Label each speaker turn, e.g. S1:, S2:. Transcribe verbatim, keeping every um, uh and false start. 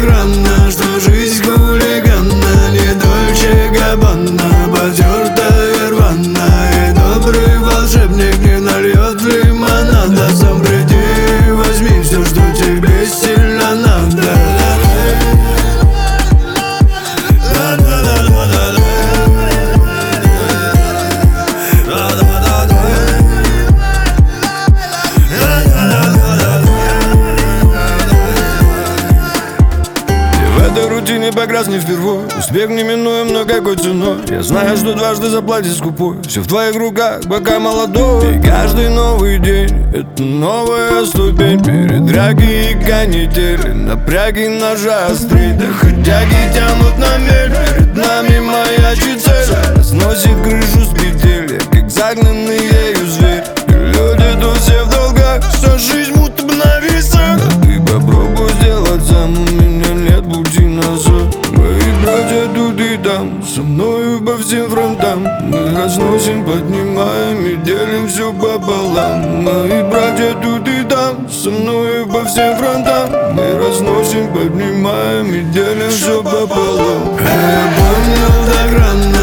S1: многогранна, что жизнь хулиганна, не Дольче Габбана, потертая рваная. И добрый волшебник не нальет лимонада. Сам приди, возьми все, что тебе сильно надо.
S2: Не погряз не впервой, успех неминуем, но какой ценой? Я знаю, что дважды заплатить скупой. Все в твоих руках, пока молодой. И каждый новый день — это новая ступень. Передряги и канители, напряги ножа острей. Доходяги тянут на мель, перед нами маячит цель. Сносит крышу с петель, как загнанный ею зверь. И люди тут все в долгах, вся жизнь будто бы на весах. А ты попробуй сделать сам, у меня нет пути назад. Мои братья тут и там, со мною по всем фронтам. Мы разносим, поднимаем и делим все пополам. Мои братья тут и там, со мною по всем фронтам. Мы разносим, поднимаем и делим все пополам.
S1: Я понял до грана.